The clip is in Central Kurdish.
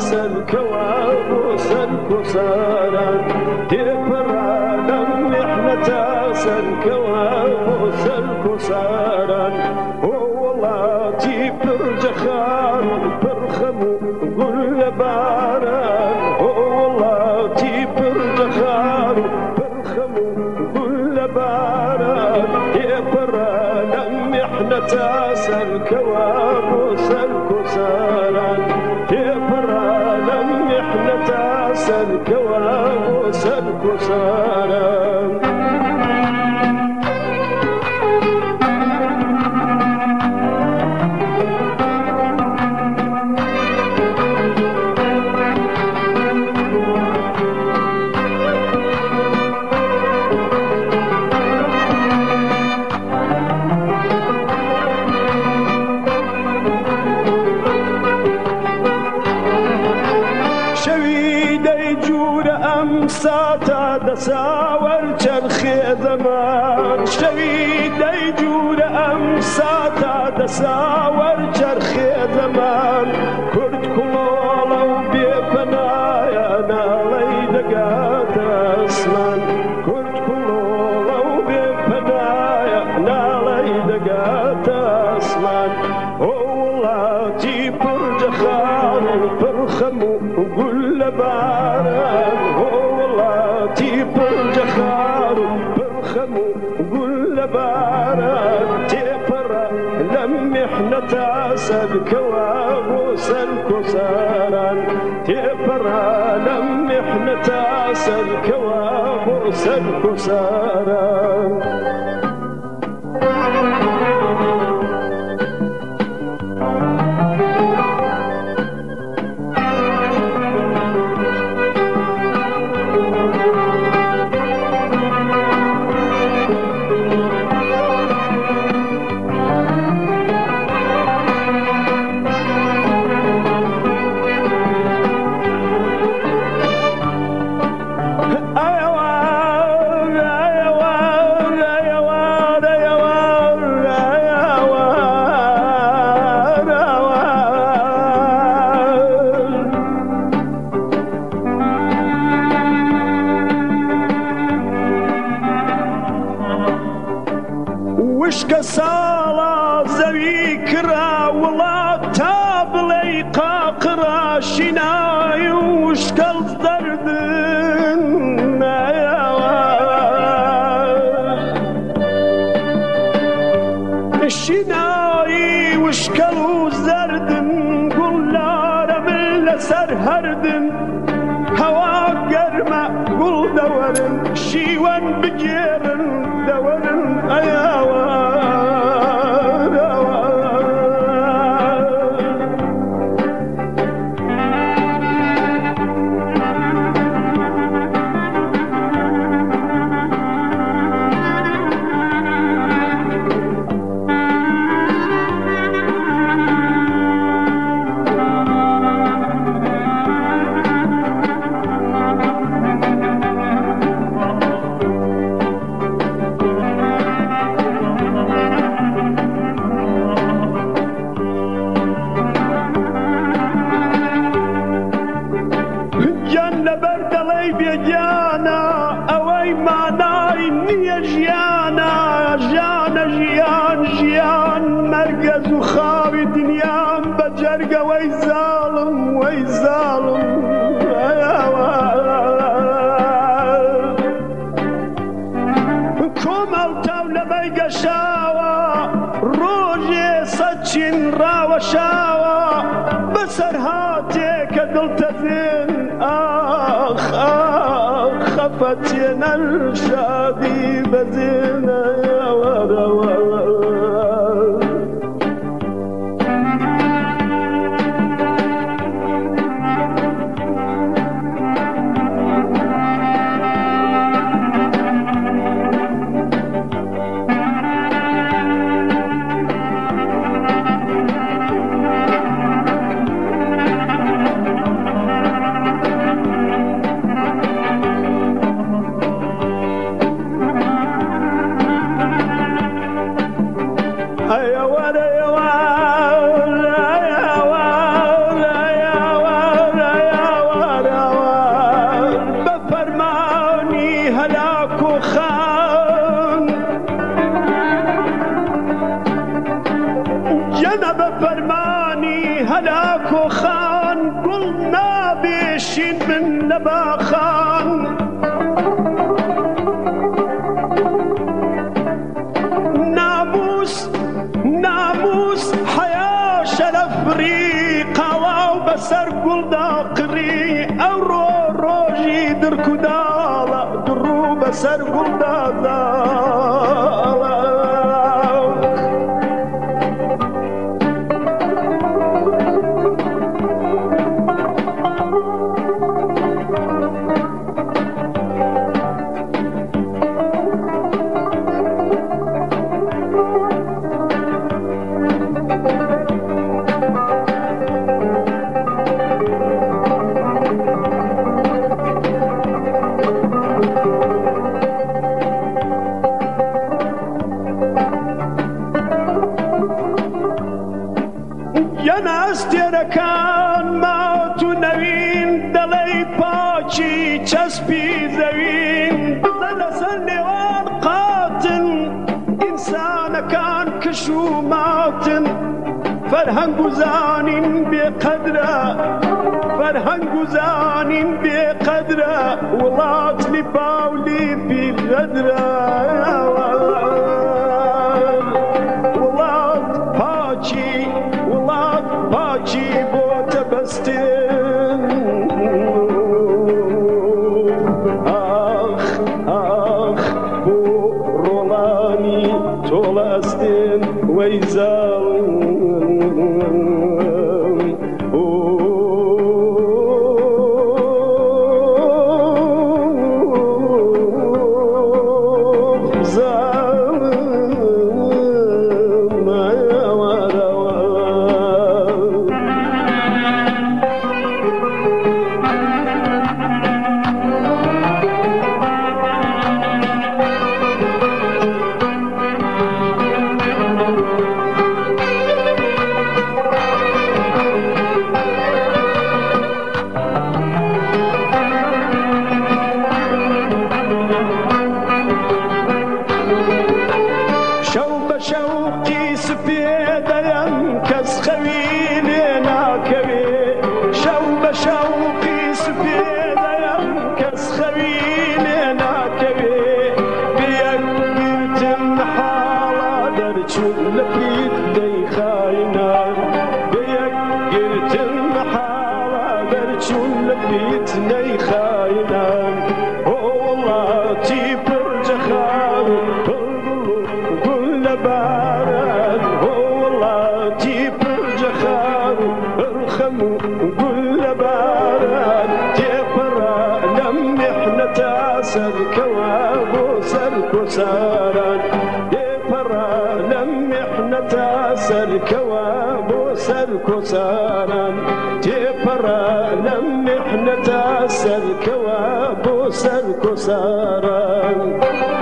سەرکەوە بۆ سەرکۆساران تێپەڕانم میحنەتە سەرکەوە بۆ سەرکۆساران بۆ وڵاتی پرجەخان و پڕخەم و گوڵ لە باران بۆ وڵاتی پرجەخان و پڕخەم و گوڵ لە باران تێپەڕانم میحنەتە سەرکەوە بۆ سەرکۆساران تێپەڕانم میحنەتە سەرکەوە بۆ سەرکۆساران ساتا دەساوەر چەرخێ زەمان شەوی دەی جوورە ئەم ساتا دەساوەر چەرخێ زەمان کورد کوڵۆڵە و بێپەنایە ناڵەی دەگاتە ئەسمان کورد کوڵۆڵە و بێپەنایە ناڵەی دەگاتە ئەسمان ئۆ وڵاتی پڕجەخان و پڕخەم و گوڵ لە باران پڕجەخان و پڕخەم و گوڵ لە باران تێپەڕە لەم میحنەتە سەرکەوە بۆ سەرکۆساران تێپەڕە لەم میحنەتە سەرکەوە بۆ سەرکۆساران وشکە ساڵە زەوی کرا وڵات تا بڵێی قاقڕا شینای و وشکەڵ دەردن شینایی وشکەڵ و زەردن گوڵارە من لەسەر هەردن هەوا گەرمە گوڵ دەوەرن شیوەن بگێرن دەوەرن ئەیاوە بێگیانە ئەوەی مانای نییە ژیانە ژیانە ژیان ژیان مەرگەز و خاوی دنیام بە جەرگەوەی زاڵم وەی زاڵم کۆمەڵ تاو لەبەی گەشاوە ڕۆژێ سەد چین ڕاوەشاوە بەسەر هاتێ کە دڵتەزێن ئاخ ئاخ خەفەتێنە شادی بەزێنە خان قلنا بيشين من لباخان ناموس حياة شرف ريقا واو بسر قل داقري او روجي دركو دالا درو بسر قل دالا كان مات نوين دلي باچي چسبي زوين بزل لوان قاتل إنسان كان كشومات فرهنگ زانين بقدره فرهنگ زانين بقدره ولات لباولي في غدره ولات باچي باچی بۆ تەبەستن ئاخ بۆ ڕۆڵانی تۆڵە ئەستن وەی شوقي سبيدايم كس خويلي ناكوي شوقي سبيدايم كس خويلي ناكوي بيك قرتن حالا درچون لفيت دي خاينا بيك قرتن حالا درچون لفيت دي خاينا والله تيبر جخار بارد والله تيبر جخار ارخموا قل بارد تيبرا لم احنا تاسر كوابو سركو ساران تيبرا لم احنا تاسر كوابو سركو ساران تيبرا لم احنا تاسر كوابو سركو ساران